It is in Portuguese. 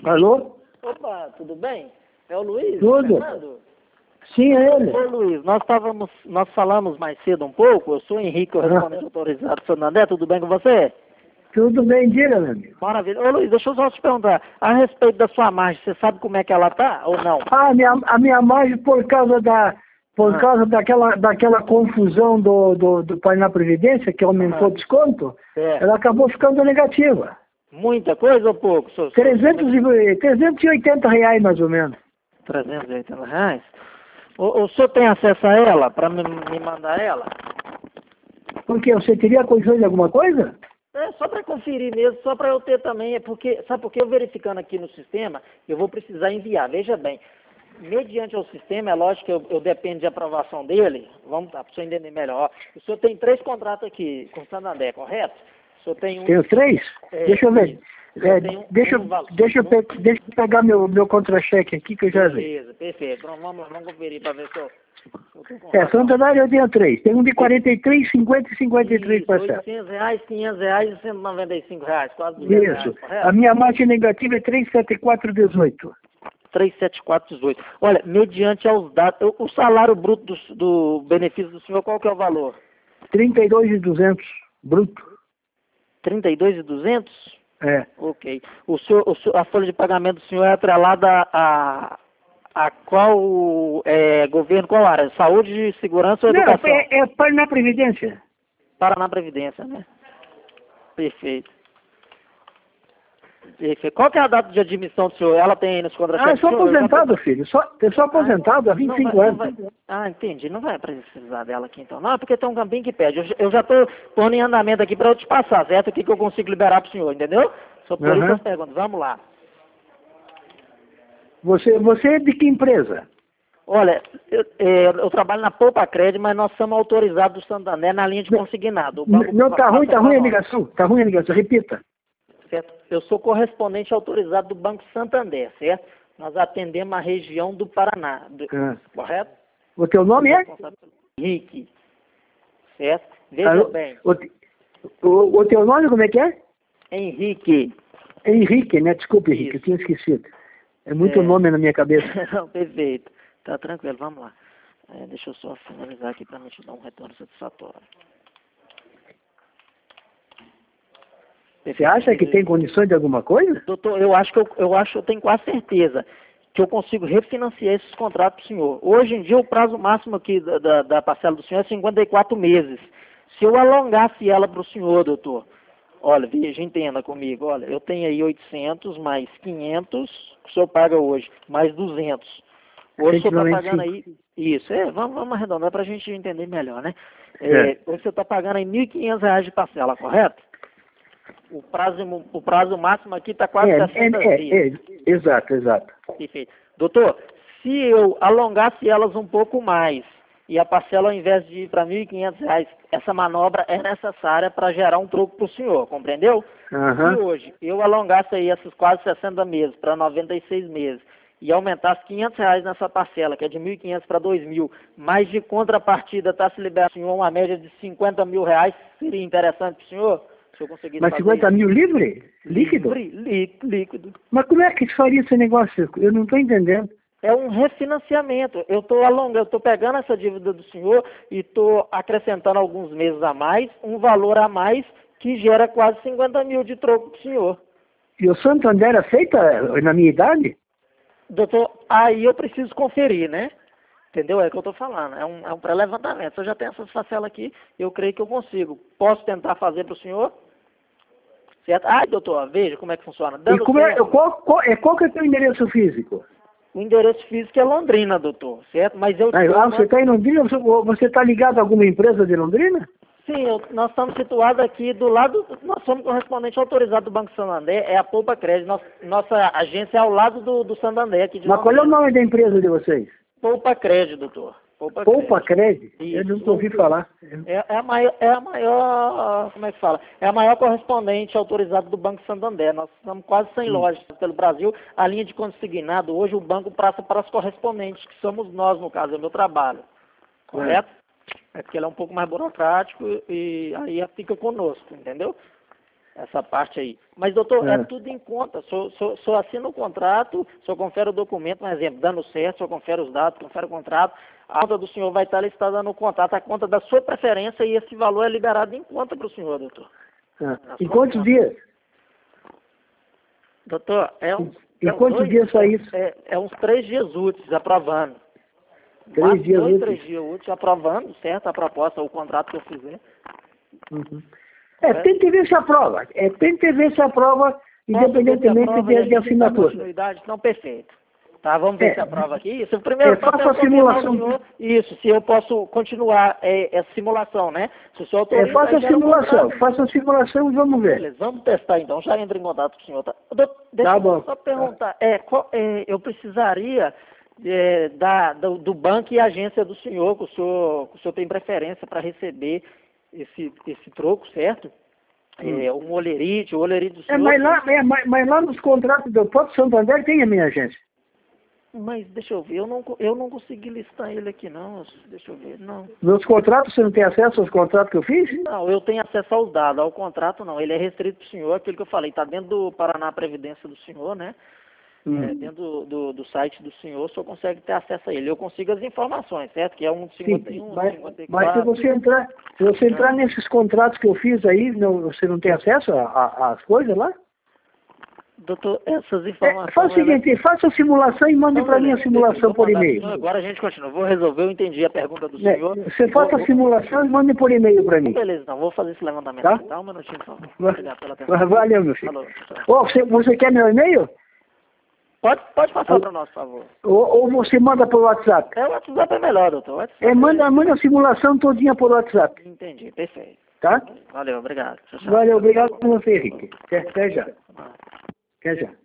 Alô? Opa, tudo bem? É o Luiz? Tudo. Fernando? Sim, é ele. Ô Luiz, nós falamos mais cedo um pouco, eu sou o Henrique, o respondente autorizado do Santander, tudo bem com você? Tudo bem, diga, meu amigo. Maravilha. Ô Luiz, deixa eu só te perguntar, a respeito da sua margem, você sabe como é que ela tá ou não? A minha margem, por causa daquela confusão do Paraná Previdência, que aumentou o desconto, É. ela acabou ficando negativa. Muita coisa ou pouco? 380 reais, mais ou menos. 380 reais? O senhor tem acesso a ela, para me mandar ela? Porque você teria condições de alguma coisa? É só para conferir mesmo, só para eu ter também, sabe porque eu verificando aqui no sistema, eu vou precisar enviar, veja bem, mediante o sistema, é lógico que eu dependo de aprovação dele, vamos lá, para o senhor entender melhor, ó. O senhor tem 3 contratos aqui com o Santander, correto? O senhor tem um... Tem os 3? Deixa eu ver. Deixa eu pegar meu contra-cheque aqui que eu já vi. Beleza, perfeito. Então, vamos conferir para ver se eu tô com Santander eu tenho 3. Tem um de 43, 50 e 53 parcelas. R$800, R$500 e R$195, quase R$200, Isso. correto? A minha margem negativa é 374,18. 37418. Olha, mediante aos dados, o salário bruto do benefício do senhor, qual que é o valor? 32,200 bruto. 32.200? É. Ok. A folha de pagamento do senhor é atrelada a qual governo, qual área? Saúde, segurança ou educação? Não, é Paraná Previdência. Paraná Previdência, né? Perfeito. Qual que é a data de admissão do senhor? Ela tem aí nos contratos? Eu sou aposentado, filho. Eu sou aposentado há 25 anos. Entendi. Não vai precisar dela aqui então. Não, é porque tem um campinho que pede. Eu já estou pondo em andamento aqui para eu te passar, certo? O que eu consigo liberar para o senhor, entendeu? Só por isso as perguntas. Vamos lá. Você é de que empresa? Olha, eu trabalho na Poupa Crédito, mas nós somos autorizados do Santander na linha de consignado. Não, tá ruim a ligação. Tá ruim a ligação. Repita. Certo? Eu sou correspondente autorizado do Banco Santander, certo? Nós atendemos a região do Paraná, correto? O teu nome é? Henrique, certo? Veja bem. O teu nome como é que é? Henrique. Henrique, né? Desculpe, Henrique, eu tinha esquecido. É muito nome na minha cabeça. Não, perfeito. Tá tranquilo, vamos lá. Deixa eu só finalizar aqui para me te dar um retorno satisfatório. Você acha que tem condições de alguma coisa? Doutor, eu tenho quase certeza que eu consigo refinanciar esses contratos para o senhor. Hoje em dia, o prazo máximo aqui da parcela do senhor é 54 meses. Se eu alongasse ela para o senhor, doutor, olha, veja, entenda comigo, olha, eu tenho aí 800 mais 500, que o senhor paga hoje, mais 200. Hoje o senhor está pagando aí, isso, vamos arredondar para a gente entender melhor, né? Hoje você está pagando aí R$1.500 de parcela, correto? O prazo máximo aqui está quase 60 dias. Exato. Perfeito. Doutor, se eu alongasse elas um pouco mais e a parcela ao invés de ir para R$1.500, essa manobra é necessária para gerar um troco para o senhor, compreendeu? Se hoje eu alongasse aí esses quase 60 meses para 96 meses e aumentasse R$500 nessa parcela, que é de 1.500 para 2.000, mas de contrapartida está se liberando senhor uma média de R$50 mil, seria interessante para o senhor? Se eu conseguisse mas 50 mil livre? Líquido? Líquido. Mas como é que se faria esse negócio? Eu não estou entendendo. É um refinanciamento. Eu estou pegando essa dívida do senhor e estou acrescentando alguns meses a mais, um valor a mais que gera quase 50 mil de troco para o senhor. E o Santander aceita na minha idade? Doutor, aí eu preciso conferir, né? Entendeu? É o que eu estou falando. É um pré-levantamento. Se eu já tenho essas parcelas aqui, eu creio que eu consigo. Posso tentar fazer para o senhor? Certo? Doutor, veja como é que funciona. Qual que é o teu endereço físico? O endereço físico é Londrina, doutor, certo? Mas você está em Londrina? Você está ligado a alguma empresa de Londrina? Sim, nós estamos situados aqui do lado, nós somos correspondente autorizado do Banco Santander, é a Poupa Crédito. Nossa agência é ao lado do Santander aqui de Mas qual é o nome da empresa de vocês? Poupa Crédito, doutor. Poupa Crédito? Eu nunca ouvi falar. É a maior, como é que fala? É a maior correspondente autorizada do Banco Santander. Nós estamos quase 100 lojas pelo Brasil. A linha de consignado, hoje o banco passa para as correspondentes, que somos nós, no caso, é o meu trabalho. Correto? É porque ele é um pouco mais burocrático e aí fica conosco, entendeu? essa parte aí. Mas, doutor, é tudo em conta. O senhor assina o contrato, o senhor confere o documento, um exemplo, dando certo, o senhor confere os dados, confere o contrato, a conta do senhor vai estar listada no contrato, a conta da sua preferência, e esse valor é liberado em conta para o senhor, doutor. Em quantos dias? Doutor, em quantos dias só isso? É uns 3 dias úteis, aprovando. 3 dias úteis? 3 dias úteis, aprovando, certo? A proposta, o contrato que eu fizer. Tem que ver se aprova. Tem que ver se aprova, independentemente de assinatura. Continuidade, não, perfeito. Tá, vamos ver se aprova aqui. Isso, primeiro, faça a simulação. Senhor, isso, se eu posso continuar essa simulação, né? Se o senhor autoriza, faça a simulação e vamos ver. Beleza, vamos testar então. Já entra em contato com o senhor. Tá? Deixa eu só perguntar. Eu precisaria do banco e agência do senhor, que o senhor tem preferência para receber esse troco, certo? Um olerite, o olerite do senhor. Mas lá nos contratos do Porto Santander tem a minha agência. Mas deixa eu ver, eu não consegui listar ele aqui não, deixa eu ver, não. Nos contratos você não tem acesso aos contratos que eu fiz? Não, eu tenho acesso aos dados, ao contrato não, ele é restrito para o senhor, aquilo que eu falei, está dentro do Paraná Previdência do senhor, né? Dentro do site do senhor, o senhor consegue ter acesso a ele. Eu consigo as informações, certo? Que é um 51, 54... Mas se você entrar nesses contratos que eu fiz aí, você não tem acesso às coisas lá? Doutor, essas informações... Faz o seguinte, faça a simulação e mande para mim a simulação por e-mail. Agora a gente continua. Vou resolver, eu entendi a pergunta do senhor. Você faça a simulação e mande por e-mail para mim. Beleza, então, vou fazer esse levantamento. Tá? Tá, um minutinho, por favor. Obrigado pela atenção. Valeu, meu filho. Falou. Você quer meu e-mail? Pode passar para nós, por favor. Ou você manda por WhatsApp? O WhatsApp é melhor, doutor. WhatsApp manda a simulação todinha por WhatsApp. Entendi, perfeito. Tá? Valeu, obrigado. Valeu, obrigado por você, Henrique. Até já. Até já.